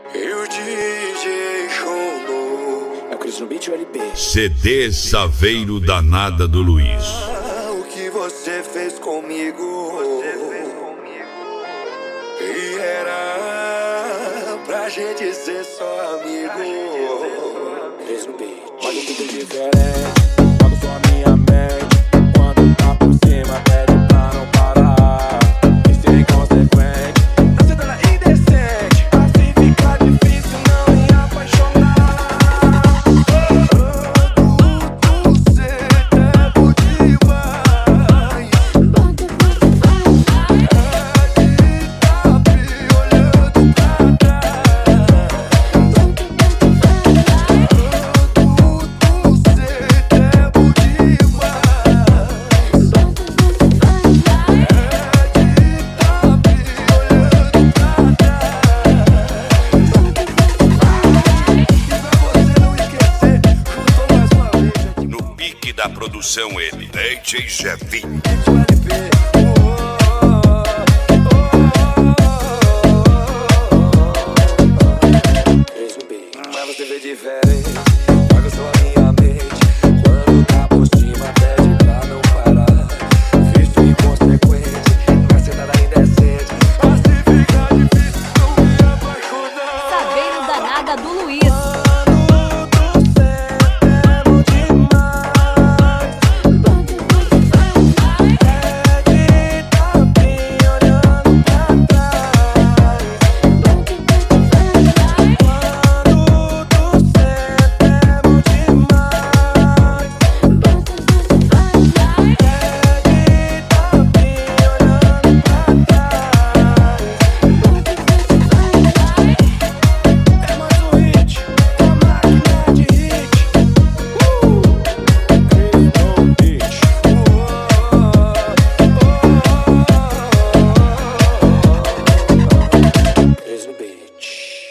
E o DJ Chono. É o Cris no beat e o LP. CD Saveiro Danada do Luiz. O que você fez comigo? E era pra gente ser só amigo. Cris no beat. Olha tudo diferente, jogo só a minha mente. Quando tá por cima, pede pra não parar. Isso é inconsequente, tá sendo ela indecente. Assim fica difícil não me apaixonar. Você é bom demais. Olhando pra No pique da produção ele, DJ Jefinho.